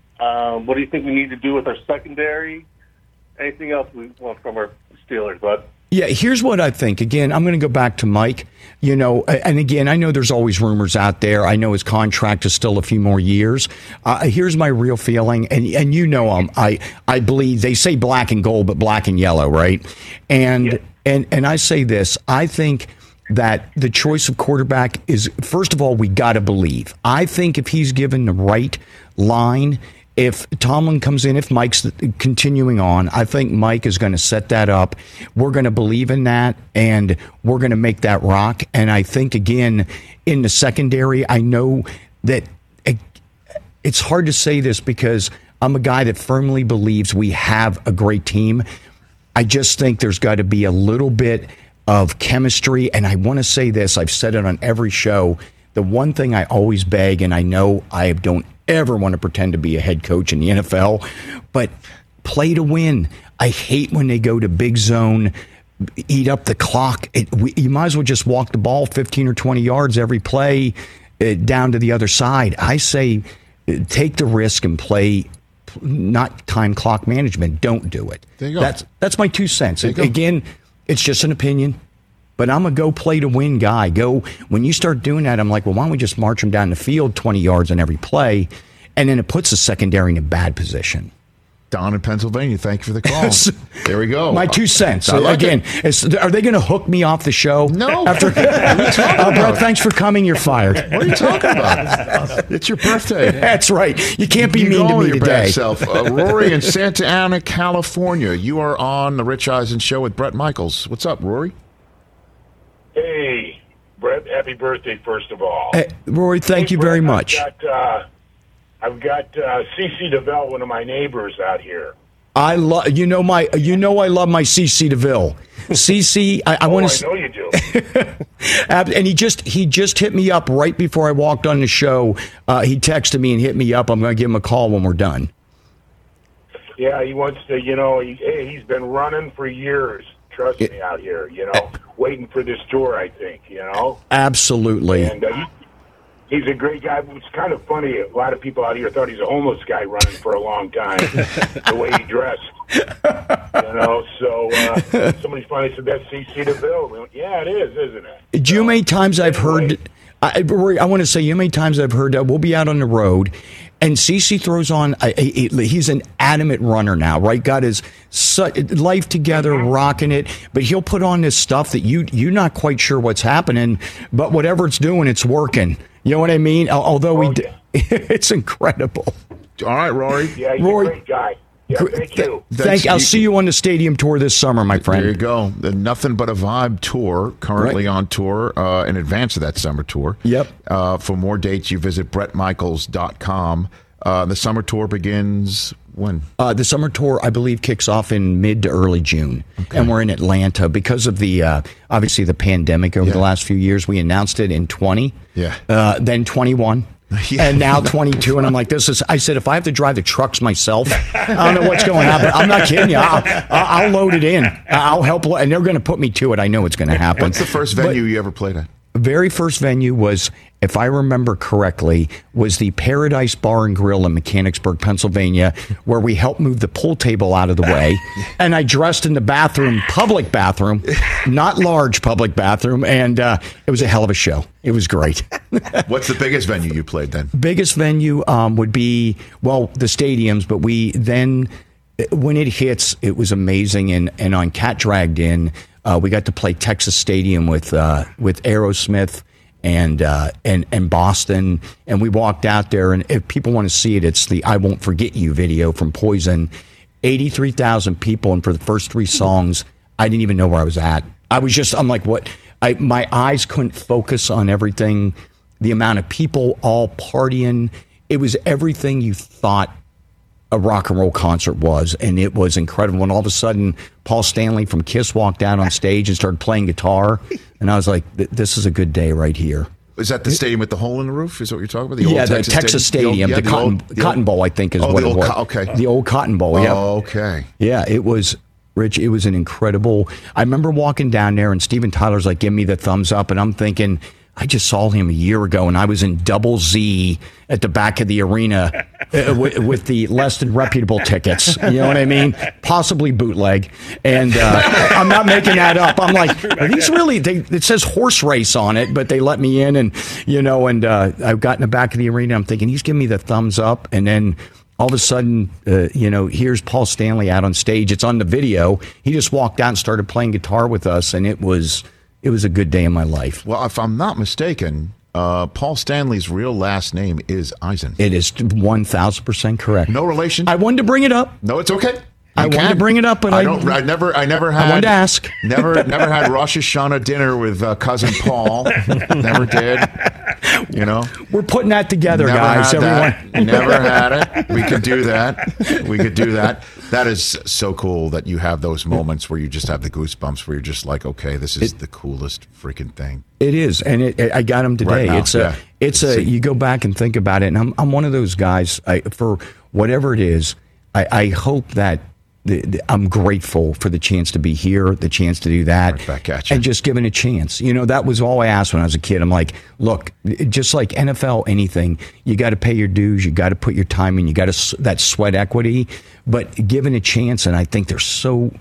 um, what do you think we need to do with our secondary? Anything else we want from our Steelers, bud? Yeah, here's what I think. Again, I'm going to go back to Mike. You know, and again, I know there's always rumors out there. I know his contract is still a few more years. Uh, here's my real feeling, and and you know, um, I I believe they say black and gold, but black and yellow, right? And yeah. and and I say this. I think that the choice of quarterback is, first of all, we got to believe. I think if he's given the right line. If Tomlin comes in, if Mike's continuing on, I think Mike is going to set that up. We're going to believe in that, and we're going to make that rock. And I think, again, in the secondary, I know that it, it's hard to say this because I'm a guy that firmly believes we have a great team. I just think there's got to be a little bit of chemistry. And I want to say this. I've said it on every show. The one thing I always beg, and I know I don't ever want to pretend to be a head coach in the N F L, but play to win. I hate when they go to big zone, eat up the clock. It, we, you might as well just walk the ball fifteen or twenty yards every play uh, down to the other side. I say uh, take the risk and play, not time clock management. Don't do it. There you go. That's, that's my two cents. It, again, it's just an opinion. But I'm a go play to win guy. Go when you start doing that, I'm like, well, why don't we just march them down the field twenty yards on every play, and then it puts the secondary in a bad position. Don in Pennsylvania, thank you for the call. There we go. My two cents. I like Again, is, are they going to hook me off the show? No. After, what are you talking uh, about? Brett, thanks for coming. You're fired. What are you talking about? It's your birthday. That's right. You can't be you mean go to me your today. Bad self. Uh, Rory in Santa Ana, California. You are on the Rich Eisen Show with Brett Michaels. What's up, Rory? Hey, Brett, happy birthday, first of all. Hey, Rory, thank hey, you Brett, very much. I've got, uh, I've got uh, C C DeVille, one of my neighbors out here. I love you know my you know I love my C C DeVille. C C, I, I oh, want I to. know you do. And he just he just hit me up right before I walked on the show. Uh, he texted me and hit me up. I'm going to give him a call when we're done. Yeah, he wants to. You know, he, hey, he's been running for years. Trust me, out here. You know, waiting for this tour. I think. You know. Absolutely. And uh, he, he's a great guy. It's kind of funny. A lot of people out here thought he's a homeless guy running for a long time. The way he dressed. You know, so uh, somebody finally said that's C C DeVille. We went, yeah, it is, isn't it? Do you know how many times I've heard? I, I want to say, you know how many times I've heard that we'll be out on the road, And CeCe throws on, a, a, a, he's an adamant runner now, right? Got his su- life together, rocking it. But he'll put on this stuff that you, you're not quite sure what's happening, but whatever it's doing, it's working. You know what I mean? Although we, d- it's incredible. All right, Rory. Yeah, he's Rory, a great guy. Yeah, thank you. Thank, I'll see you on the stadium tour this summer, my friend. There you go. The Nothing But a Vibe tour, currently Right. on tour uh, in advance of that summer tour. Yep. Uh, for more dates, you visit brett michaels dot com. Uh, the summer tour begins when? Uh, the summer tour, I believe, kicks off in mid to early June. Okay. And we're in Atlanta because of the, uh, obviously, the pandemic over Yeah. the last few years. We announced it in twenty, Yeah. uh, then twenty-one. Yeah. And now twenty-two, and I'm like, this is. I said, if I have to drive the trucks myself, I don't know what's going to happen. I'm not kidding you. I'll, I'll load it in. I'll help, and they're going to put me to it. I know it's going to happen. What's the first venue but, you ever played at? Very first venue was, if I remember correctly, was the Paradise Bar and Grill in Mechanicsburg, Pennsylvania, where we helped move the pool table out of the way. And I dressed in the bathroom, public bathroom, not large public bathroom, and uh, it was a hell of a show. It was great. What's the biggest venue you played then? Biggest venue um, would be, well, the stadiums, but we then, when it hits, it was amazing. And, and on Cat Dragged In, uh, we got to play Texas Stadium with uh, with Aerosmith and uh, and and Boston, and we walked out there. And if people want to see it, it's the "I Won't Forget You" video from Poison. eighty-three thousand people, and for the first three songs, I didn't even know where I was at. I was just, I'm like, what? I my eyes couldn't focus on everything. The amount of people all partying, it was everything you thought a rock and roll concert was, and it was incredible. And all of a sudden, Paul Stanley from Kiss walked out on stage and started playing guitar, and I was like, "This is a good day right here." Is that the stadium with the hole in the roof? Is that what you're talking about? The yeah, old the Texas, Texas Stadium, the, old, the, yeah, Cotton, the old, the Cotton old, Bowl, I think is oh, what the it old was. Co- okay, the old Cotton Bowl. Yeah. Oh, okay. Yeah, it was. Rich, it was an incredible. I remember walking down there, and Steven Tyler's like, "Give me the thumbs up," and I'm thinking, I just saw him a year ago, and I was in double Z at the back of the arena uh, with, with the less than reputable tickets. You know what I mean? Possibly bootleg. And uh, I'm not making that up. I'm like, are these really? They, it says horse race on it, but they let me in, and you know, and uh, I got in the back of the arena. I'm thinking he's giving me the thumbs up, and then all of a sudden, uh, you know, here's Paul Stanley out on stage. It's on the video. He just walked out and started playing guitar with us, and it was. It was a good day in my life. Well, if I'm not mistaken, uh, Paul Stanley's real last name is Eisen. It is one thousand percent correct. No relation? I wanted to bring it up. No, it's okay. You I can. wanted to bring it up, but I, I don't. I never. I never had. I wanted to ask. Never. Never had Rosh Hashanah dinner with uh, cousin Paul. Never did. You know, we're putting that together, never guys. Had Everyone, that. Never had it. We could do that. We could do that. That is so cool that you have those moments where you just have the goosebumps, where you're just like, okay, this is it, the coolest freaking thing. It is, and it, I got them today. Right now, it's a. yeah. It's a. You go back and think about it, and I'm. I'm one of those guys. I, for whatever it is, I, I hope that. The, the, I'm grateful for the chance to be here, the chance to do that, right back at you. and just given a chance. You know, that was all I asked when I was a kid. I'm like, look, just like N F L, anything, you got to pay your dues, you got to put your time in, you got to that sweat equity, but given a chance, and I think there's so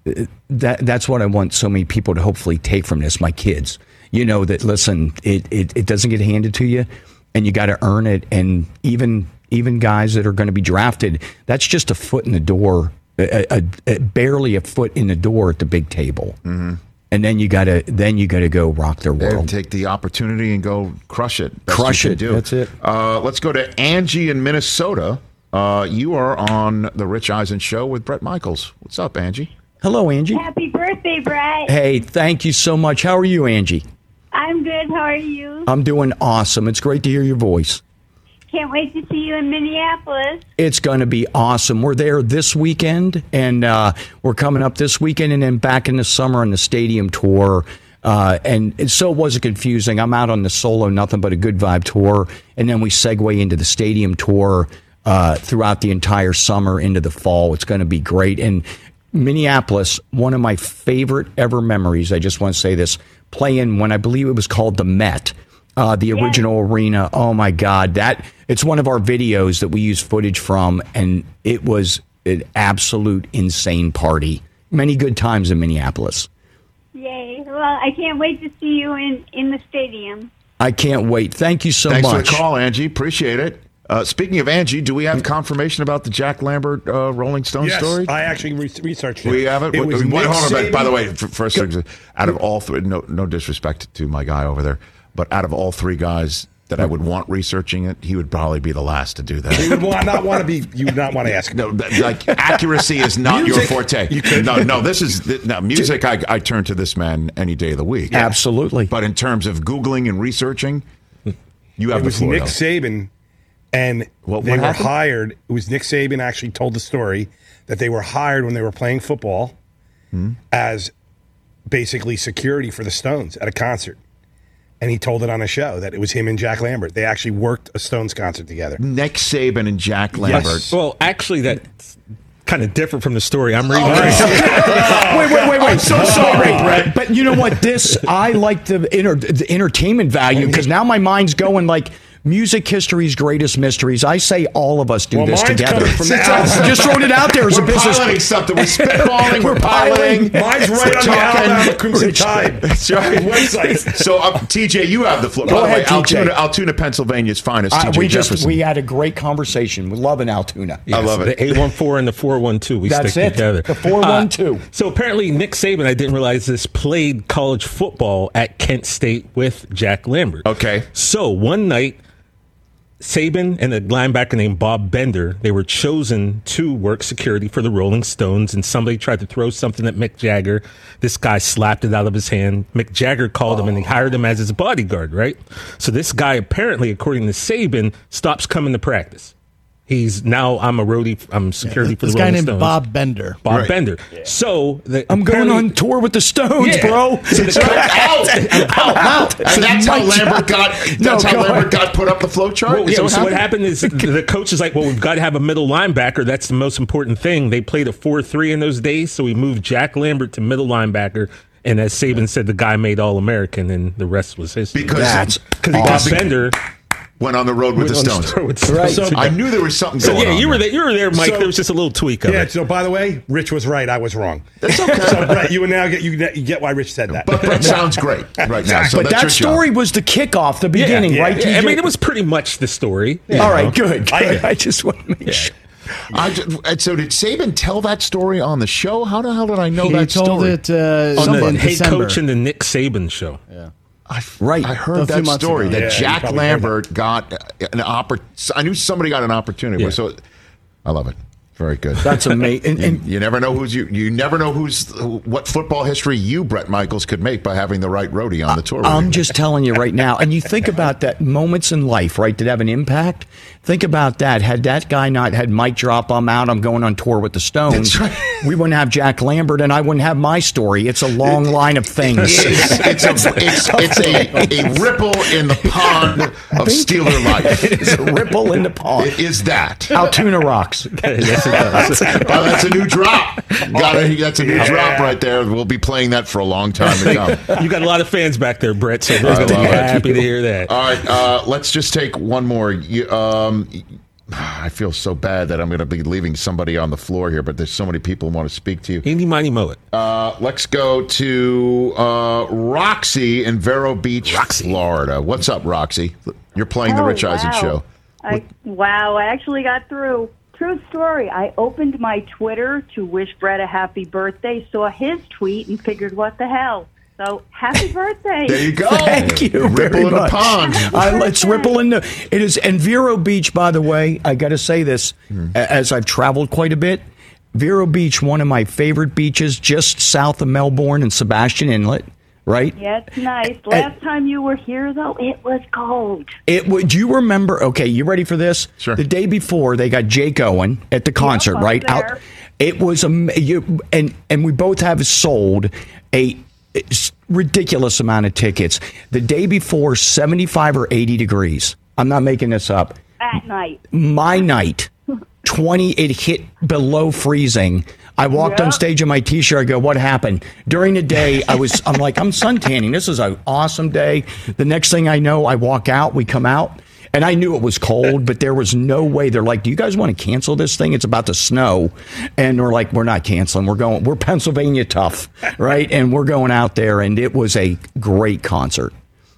that that's what I want so many people to hopefully take from this. My kids, you know, that listen, it it, it doesn't get handed to you, and you got to earn it, and even even guys that are going to be drafted, that's just a foot in the door. A, a, a, barely a foot in the door at the big table, mm-hmm. and then you gotta then you gotta go rock their world. And take the opportunity and go crush it. Best crush it. Do. That's it. Uh, let's go to Angie in Minnesota. Uh, you are on the Rich Eisen Show with Brett Michaels. What's up, Angie? Hello, Angie. Happy birthday, Brett. Hey, thank you so much. How are you, Angie? I'm good. How are you? I'm doing awesome. It's great to hear your voice. Can't wait to see you in Minneapolis. It's going to be awesome. We're there this weekend, and uh, we're coming up this weekend, and then back in the summer on the stadium tour. Uh, and, and so it wasn't confusing. I'm out on the solo Nothing But a Good Vibe tour, and then we segue into the stadium tour uh, throughout the entire summer into the fall. It's going to be great. And Minneapolis, one of my favorite ever memories, I just want to say this, playing when I believe it was called the Met. Uh, the original yes. arena. Oh my God, that it's one of our videos that we use footage from, and it was an absolute insane party. Many good times in Minneapolis. Yay! Well, I can't wait to see you in, in the stadium. I can't wait. Thank you so Thanks much. Thanks for the call, Angie. Appreciate it. Uh, speaking of Angie, do we have confirmation about the Jack Lambert uh, Rolling Stone yes, story? I actually re- researched it. We have it. It Wait, was wait, Nick hold on, Saban. by the way, f- first, out of all three, no, no disrespect to my guy over there, but out of all three guys that I would want researching it, he would probably be the last to do that. You would want, not want to be. You would not want to ask. No, like accuracy is not Music, your forte. you could- No, no. This is no music. I, I turn to this man any day of the week. Absolutely. But in terms of googling and researching, you have It the was floor. Nick though. Saban, and What- they what were happened? hired. It was Nick Saban actually told the story that they were hired when they were playing football Hmm? as basically security for the Stones at a concert. And he told it on a show that it was him and Jack Lambert. They actually worked a Stones concert together. Nick Saban and Jack Lambert. Well, actually, that's kind of different from the story I'm reading. wait, wait, wait, wait. So sorry, Brett. But you know what? This, I like the, inter, the entertainment value because now my mind's going like music history's greatest mysteries. I say all of us do Well, this mine's together. coming from the outside. Just throwing it out there as We're a business. piloting something. We're spitballing. We're piloting. Mine's right We're on the talking. Alabama Crimson Tide That's right. website. So, uh, T J, you have the floor. Go By the ahead, way, T J. Altoona, Altoona, Pennsylvania's finest. Uh, T J we just Jefferson. we had a great conversation. We love an Altoona. Yes, I love it. The eight one four and the four one two. We That's stick it. together. The four one two. Uh, so apparently, Nick Saban, I didn't realize this, played college football at Kent State with Jack Lambert. Okay. So one night, Saban and a linebacker named Bob Bender, they were chosen to work security for the Rolling Stones, and somebody tried to throw something at Mick Jagger. This guy slapped it out of his hand. Mick Jagger called him, and he hired him as his bodyguard, right? So this guy, apparently, according to Saban, stops coming to practice. He's now, I'm a roadie, I'm security for This the guy Rolling named Stones. Bob Bender. Bob Right. Bender. So the, I'm going apparently- on tour with the Stones, Yeah. bro. So the So out, out, out, and that's how Lambert got. That's No, how go Lambert ahead. got put up the flow chart. Well, Is yeah, that so what happened is the, the coach is like, well, we've got to have a middle linebacker. That's the most important thing. They played a four three in those days, so we moved Jack Lambert to middle linebacker. And as Saban said, the guy made All-American, and the rest was history. Because That's Because Bob awesome. Bender went on the road with the went on Stones. tour with the Right. Stones. So I knew there was something So going yeah, on. you were there. there. You were there, Mike. So- there was just a little tweak of Yeah. it. So, by the way, Rich was right. I was wrong. That's okay. So, Brett, you now get you, you get why Rich said that. But Brett sounds great right now. So but that's that your story job. was the kickoff, the beginning, yeah, right? Yeah, I T J? mean, it was pretty much the story. All right, good. good. I- I, just want to make sure. I ju- and so did Saban tell that story on the show? How the hell did I know He that told story? it uh, On the in head December. coach in the Nick Saban show. Yeah. I, Right. I A heard few that months story ago. that Yeah, you Jack probably heard Lambert got an oppor- I knew somebody got an opportunity. Yeah. So I love it. Very good. That's amazing. And, You, and you never know who's you. You never know who's what football history you, Brett Michaels, could make by having the right roadie on the tour. with I'm you. just telling you right now. And you think about that moments in life, right, that have an impact. Think about that. Had that guy not had Mike drop, I'm out, I'm going on tour with the Stones, That's right. we wouldn't have Jack Lambert and I wouldn't have my story. It's a long line of things. It's, it's, a, it's, it's a, a ripple in the pond of Steeler life. It's a ripple in the pond. It is that. Altoona rocks. Yes, it does. Oh, that's a new drop. Got it. That's a new drop right there. We'll be playing that for a long time to come. You got a lot of fans back there, Brett, so they're I going to be love it. happy to hear that. All right, uh, let's just take one more. You, um, I feel so bad that I'm going to be leaving somebody on the floor here, but there's so many people who want to speak to you. Eeny, miny, moe it. Uh, let's go to uh, Roxy in Vero Beach, Roxy. Florida. What's up, Roxy? You're playing the Oh, Rich Eisen wow. show. I, wow, I actually got through. True story. I opened my Twitter to wish Brett a happy birthday, saw his tweet, and figured, what the hell? So, happy birthday. There you go. Thank you Ripple very in the much. pond. I, let's ripple in the. It is and Vero Beach, by the way. I got to say this, a- as I've traveled quite a bit. Vero Beach, one of my favorite beaches, just south of Melbourne and Sebastian Inlet. Right? Yeah, it's nice. Last time you were here, though, it was cold. It would you remember? Okay, you ready for this? Sure. The day before, they got Jake Owen at the concert, I was right? there. It was am- you and and we both have sold a ridiculous amount of tickets. The day before, seventy-five or eighty degrees. I'm not making this up. At night. My night, twenty. It hit below freezing. I walked Yeah. on stage in my t-shirt. I go, what happened? During the day, I was, I'm like, I'm suntanning. This is an awesome day. The next thing I know, I walk out, we come out, and I knew it was cold, but there was no way. They're like, do you guys want to cancel this thing? It's about to snow. And we're like, we're not canceling. We're going, we're Pennsylvania tough, right? And we're going out there, and it was a great concert.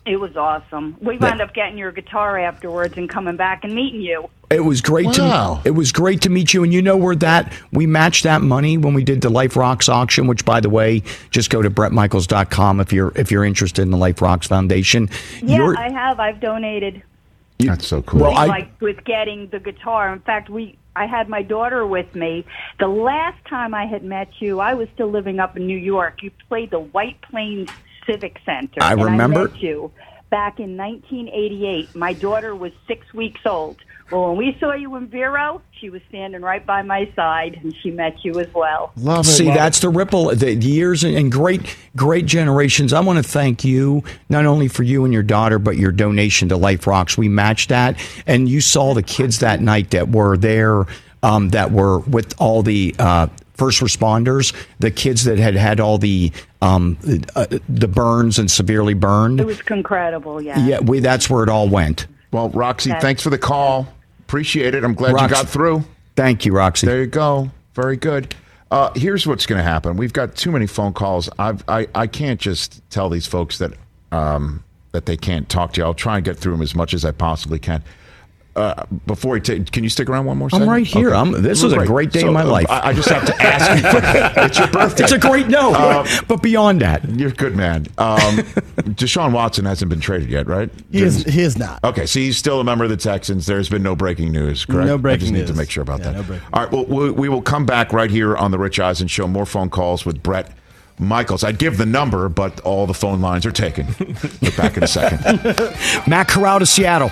It was awesome. We wound up getting your guitar afterwards and coming back and meeting you. It was great Wow. to it was great to meet you, and you know where that we matched that money when we did the Life Rocks auction. Which, by the way, just go to brett michaels dot com if you're if you're interested in the Life Rocks Foundation. Yeah, You're- I have. I've donated. That's so cool. Well, I- like with getting the guitar. In fact, we I had my daughter with me. The last time I had met you, I was still living up in New York. You played the White Plains Civic Center. I and remember. I met you back in nineteen eighty-eight. My daughter was six weeks old. Well, when we saw you in Vero, she was standing right by my side, and she met you as well. Love it. See, Love that's the ripple, the years and, and great, great generations. I want to thank you, not only for you and your daughter, but your donation to Life Rocks. We matched that, and you saw the kids that night that were there, um, that were with all the uh, first responders, the kids that had had all the um, uh, the burns and severely burned. It was incredible, yeah. Yeah, we, that's where it all went. Well, Roxy, That's- thanks for the call. Appreciate it. I'm glad Rox- you got through. Thank you, Roxy. There you go. Very good. Uh, here's what's going to happen. We've got too many phone calls. I've, I I can't just tell these folks that um, that they can't talk to you. I'll try and get through them as much as I possibly can. Uh, before we take, can you stick around one more second? I'm right here. I'm, this is a great day So, in my uh, life. I, I just have to ask you. It's your birthday. It's a great no, Um, but beyond that, You're a good man. Um, Deshaun Watson hasn't been traded yet, right? He is, he is not. Okay, so he's still a member of the Texans. There's been no breaking news, correct? No breaking I just need news. to make sure about Yeah, that. no breaking All right, well, we, we will come back right here on the Rich Eisen Show. More phone calls with Brett Michaels. I'd give the number, but all the phone lines are taken. Get back in a second. Matt Corral to Seattle.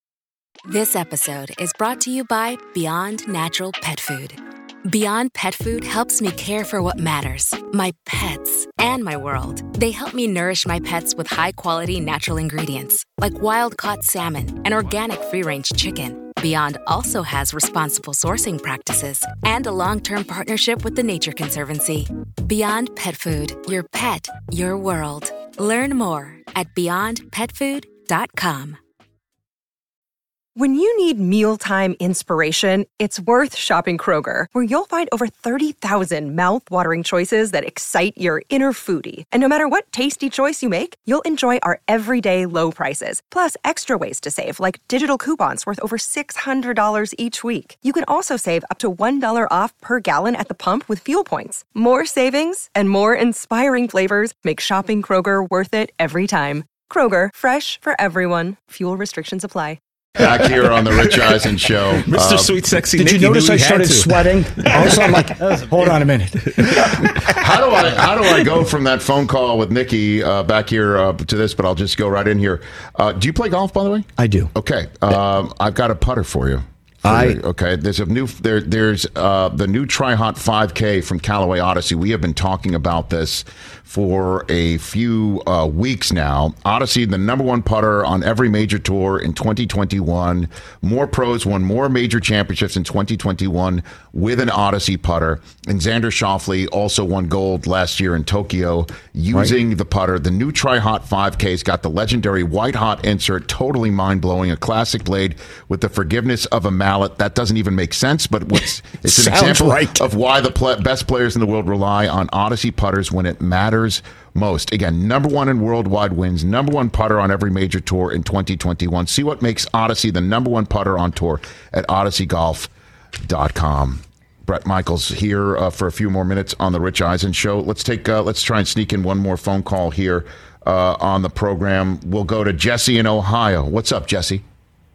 This episode is brought to you by Beyond Natural Pet Food. Beyond Pet Food helps me care for what matters, my pets, and my world. They help me nourish my pets with high-quality natural ingredients, like wild-caught salmon and organic free-range chicken. Beyond also has responsible sourcing practices and a long-term partnership with the Nature Conservancy. Beyond Pet Food, your pet, your world. Learn more at beyond pet food dot com. When you need mealtime inspiration, it's worth shopping Kroger, where you'll find over thirty thousand mouth-watering choices that excite your inner foodie. And no matter what tasty choice you make, you'll enjoy our everyday low prices, plus extra ways to save, like digital coupons worth over six hundred dollars each week. You can also save up to one dollar off per gallon at the pump with fuel points. More savings and more inspiring flavors make shopping Kroger worth it every time. Kroger, fresh for everyone. Fuel restrictions apply. Back here on the Rich Eisen Show. Mister Uh, Sweet Sexy Did Nicky you notice knew I he had started to. sweating? All of a sudden, I'm like, hold on a minute. How do I how do I go from that phone call with Nikki uh, back here uh, to this? But I'll just go right in here. Uh, do you play golf, by the way? I do. Okay, um, I've got a putter for you. For I- you. Okay. There's a new there. There's uh, the new Tri-Hot five K from Callaway Odyssey. We have been talking about this for a few uh, weeks now. Odyssey, the number one putter on every major tour in twenty twenty-one. More pros won more major championships in twenty twenty-one with an Odyssey putter. And Xander Schauffele also won gold last year in Tokyo using Right. the putter. The new Tri-Hot five K's got the legendary white hot insert, totally mind-blowing, a classic blade with the forgiveness of a mallet. That doesn't even make sense, but what's, it's an Sounds example right. of why the pl- best players in the world rely on Odyssey putters when it matters most. Again, number one in worldwide wins, number one putter on every major tour in twenty twenty-one. See what makes Odyssey the number one putter on tour at odyssey golf dot com. Brett Michaels here uh, for a few more minutes on the Rich Eisen Show. Let's take. Uh, let's try and sneak in one more phone call here uh, on the program. We'll go to Jesse in Ohio. What's up, Jesse?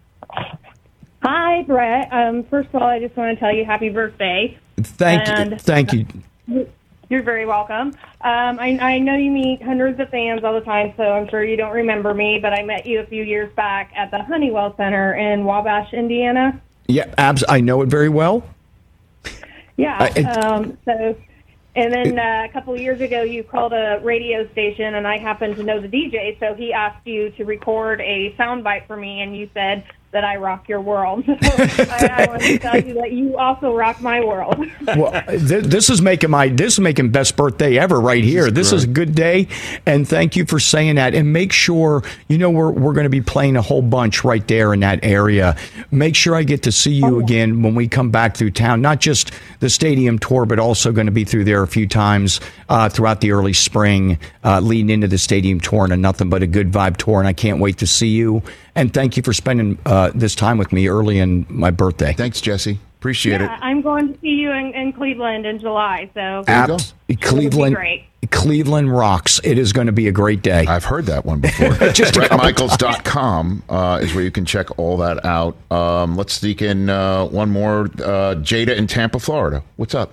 Hi, Brett. Um, first of all, I just want to tell you happy birthday. Thank And- you. Thank you. You're very welcome. Um, I, I know you meet hundreds of fans all the time, so I'm sure you don't remember me, but I met you a few years back at the Honeywell Center in Wabash, Indiana. Yeah, abs. I know it very well. Yeah. Uh, it- um, so, and then uh, a couple of years ago, you called a radio station, and I happened to know the D J, so he asked you to record a soundbite for me, and you said, that I rock your world. So I, I want to tell you that you also rock my world. Well, th- this is making my this is making best birthday ever right here. This is a good day, and thank you for saying that. And make sure you know we're we're going to be playing a whole bunch right there in that area. Make sure I get to see you again when we come back through town. Not just the stadium tour, but also going to be through there a few times uh, throughout the early spring, uh, leading into the stadium tour and a nothing but a good vibe tour. And I can't wait to see you. And thank you for spending uh, this time with me early in my birthday. Thanks, Jesse. Appreciate yeah, it. I'm going to see you in, in Cleveland in July. So Abs- Cleveland, great. Cleveland rocks. It is going to be a great day. I've heard that one before. Brett Michaels dot com uh, is where you can check all that out. Um, let's sneak in uh, one more. Uh, Jada in Tampa, Florida. What's up?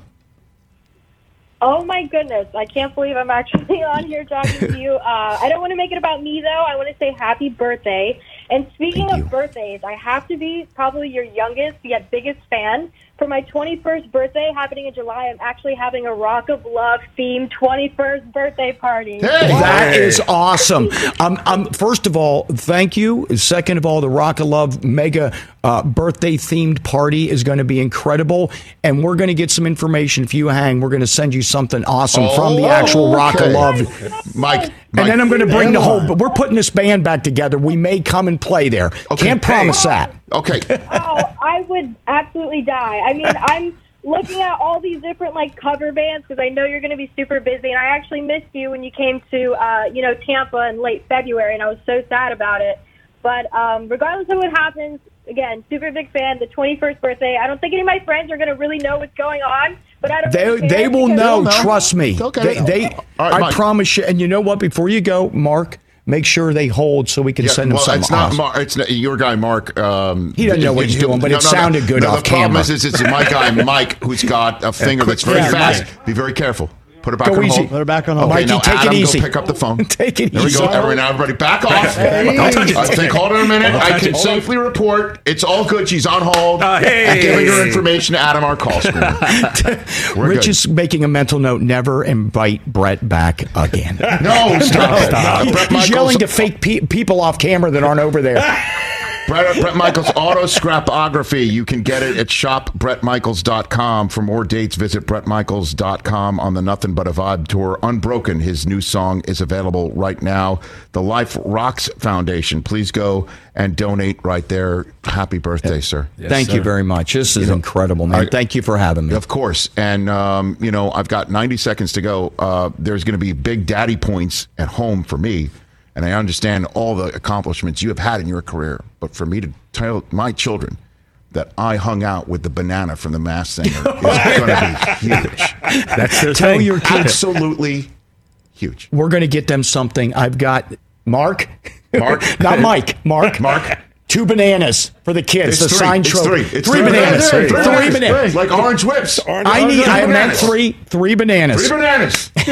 Oh, my goodness. I can't believe I'm actually on here talking to you. Uh, I don't want to make it about me, though. I want to say happy birthday. And speaking of birthdays, I have to be probably your youngest yet biggest fan. For my twenty-first birthday happening in July, I'm actually having a Rock of Love themed twenty-first birthday party. Hey, that is awesome. Um, um, first of all, thank you. Second of all, the Rock of Love mega uh, birthday themed party is going to be incredible. And we're going to get some information. If you hang, we're going to send you something awesome Oh, from the actual okay. Rock of Love. Mike. And then I'm going to bring the whole, but we're putting this band back together. We may come and play there. Can't promise that. Okay. Oh, I would absolutely die. I mean, I'm looking at all these different like cover bands because I know you're going to be super busy, and I actually missed you when you came to uh, you know Tampa in late February, and I was so sad about it. But um, regardless of what happens, again, super big fan. The twenty-first birthday. I don't think any of my friends are going to really know what's going on, but I don't. They really care they will because- know. Trust me. Okay. They, they All right, I Mike. promise you. And you know what? Before you go, Mark, make sure they hold so we can Yeah, send them well, something it's not awesome. Mar- it's not, your guy Mark. Um, He doesn't know what he's doing, but it sounded good no, off the problem camera. is, is it's my guy Mike who's got a finger that's very Yeah, fast. Mike. Be very careful. Put it back Go on easy. hold. Put it back on okay, hold. Mikey, now take it Adam, easy. Go pick up the phone. Take it there we easy. go. Every now, everybody, back off. Hey. Don't touch it. I think, hold on a minute. I can safely report it's all good. She's on hold. Uh, hey. I'm giving her information to Adam, our call screener. We're Rich good. is making a mental note: never invite Brett back again. No, stop it. Uh, Brett He's Michaels- yelling to fake pe- people off camera that aren't over there. Brett, Brett Michaels Auto Scrapography. You can get it at shop brett michaels dot com. For more dates, visit brett michaels dot com on the Nothing But a Vibe tour. Unbroken, his new song, is available right now. The Life Rocks Foundation. Please go and donate right there. Happy birthday, sir. Thank you very much. This is incredible, man. I- Thank you for having me. Of course. And, um, you know, I've got ninety seconds to go. Uh, there's going to be big daddy points at home for me. And I understand all the accomplishments you have had in your career. But for me to tell my children that I hung out with the banana from The Masked Singer is going to be huge. That's their Tell thing. your kids Absolutely huge. we're going to get them something. I've got Mark, Mark? not Mike. Mark, Mark? Two bananas for the kids. It's the three. signed It's trophy. three. It's three three. bananas. Three. Three, Three. bananas. Like orange whips. I need. I meant bananas. three. Three bananas. Three bananas. Oh,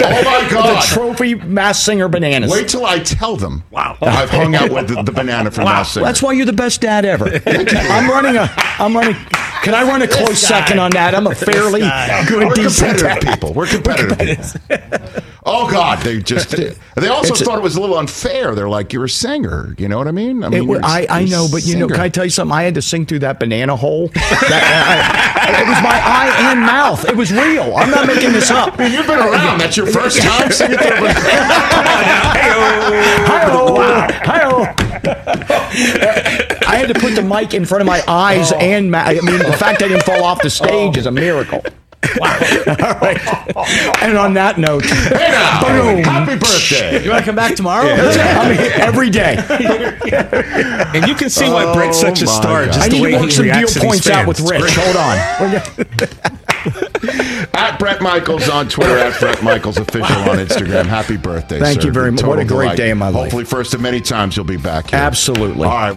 my God. The trophy Masked Singer bananas. Wait till I tell them I've hung out with the, the banana from Masked Singer. That's why you're the best dad ever. I'm running a. I'm running. Can I run a close second on that? I'm a fairly good, We're decent competitive dad. people. We're competitive people. Oh, God. They just. They also It's a- thought it was a little unfair. They're like, you're a singer. You know what I mean? I It mean, wa- you're a- I, I you're a know, but you know, singer. can I tell you something? I had to sing through that banana hole. That- I- it was my eye and mouth. It was real. I'm not making this up. I mean, you've been around. That's your first time singing through a banana. Hi-oh. I had to put the mic in front of my eyes Oh. and mouth. I mean, the fact I didn't fall off the stage is a miracle. Wow. All right. And on that note, Hey now, boom. happy birthday. You want to come back tomorrow? I mean, every day. And you can see why Brett's such a Oh, my star. God. Just I the need way to work he some deal reacts to these points out with fans. Rich. Hold on. At Brett Michaels on Twitter, at Brett Michaels Official on Instagram. Happy birthday, Thank sir. you very much. Total What a great delight. day in my life. Hopefully, first of many times you'll be back here. Absolutely. All right.